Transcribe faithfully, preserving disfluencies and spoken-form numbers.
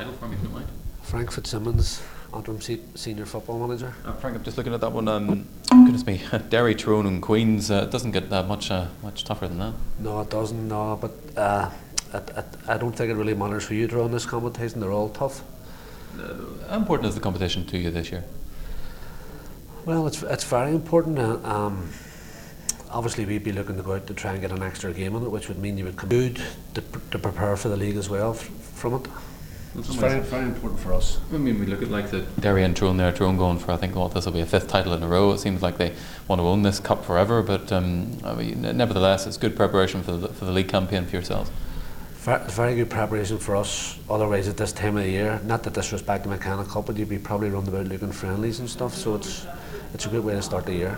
title for me, if you don't mind. Frank Fitzsimmons, interim se- senior football manager. Uh, Frank, I'm just looking at that one. Um, goodness me, Derry, Tyrone, and Queens. Uh, it doesn't get that much uh, much tougher than that. No, it doesn't. No, but uh, it, it, I don't think it really matters for you to run this competition. They're all tough. Uh, how important is the competition to you this year? Well, it's it's very important. Uh, um, obviously, we'd be looking to go out to try and get an extra game in it, which would mean you would come good to, to prepare for the league as well f- from it. It's very, very important for us. I mean, we look at like the Derry and Tyrone there, Tyrone going for, I think, what, this will be a fifth title in a row. It seems like they want to own this cup forever, but um, I mean, nevertheless, it's good preparation for the, for the league campaign for yourselves. Very, very good preparation for us. Otherwise, at this time of the year, not that disrespect the McKenna Cup, but you'd be probably round about looking friendlies and stuff. So it's it's a good way to start the year.